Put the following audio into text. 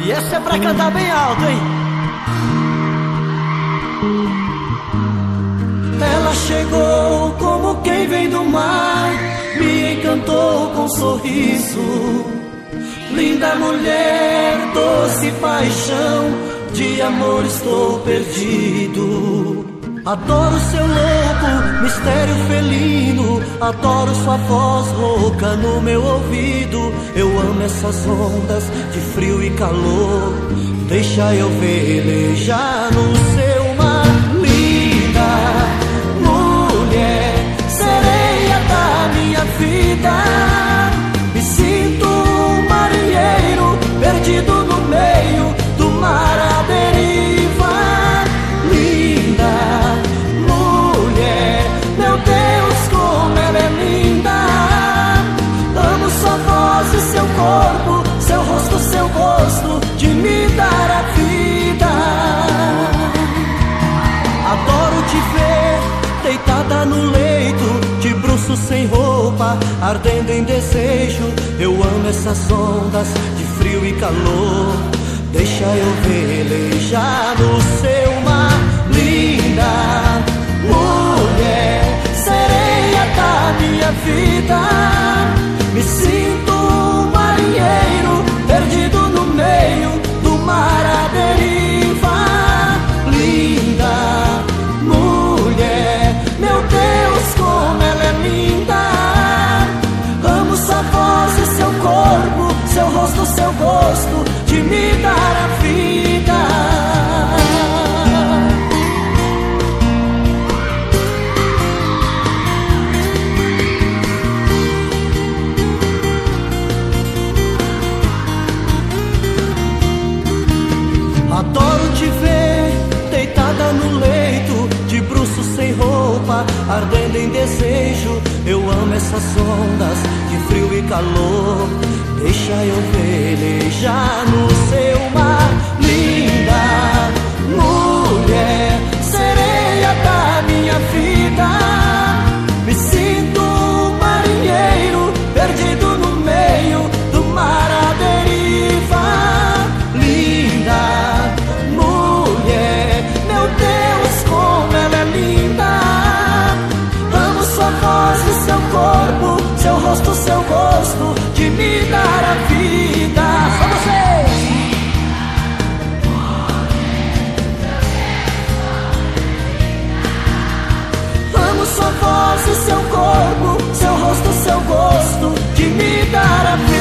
E essa é pra cantar bem alto, hein? Ela chegou como quem vem do mar, me encantou com um sorriso. Linda mulher, doce paixão, de amor estou perdido. Adoro seu louco, mistério felino, adoro sua voz rouca no meu ouvido. Eu amo essas ondas de frio e calor, deixa eu velejar no seu mar. Linda mulher, sereia da minha vida, me sinto um marinheiro perdido no meio do mar à deriva. Linda mulher, meu Deus, como ela é linda. Amo sua voz e seu corpo, seu rosto, seu gosto de me dar a vida. Adoro te ver deitada no leito, de bruços sem roupa, ardendo em desejo. Eu amo essas ondas de frio e calor, deixa eu velejar no seu mar. Linda mulher, sereia da minha vida, me sinto um marinheiro perdido no meio do mar à deriva. Linda mulher, meu Deus, como ela é linda. Amo sua voz e seu corpo, seu rosto, seu gosto de me dar a vida. Adoro te ver deitada no leito, de bruços sem roupa, ardendo em desejo. Eu amo essas ondas de frio e calor, deixa eu velejar no seu mar. Linda mulher, sereia da minha vida, me sinto um marinheiro perdido no meio do mar à deriva. Linda mulher, meu Deus, como ela é linda. Amo sua voz e seu corpo, seu rosto, seu gosto de me dar a vida. Só vocês! Amo sua voz e seu corpo, seu rosto, seu gosto de me dar a vida.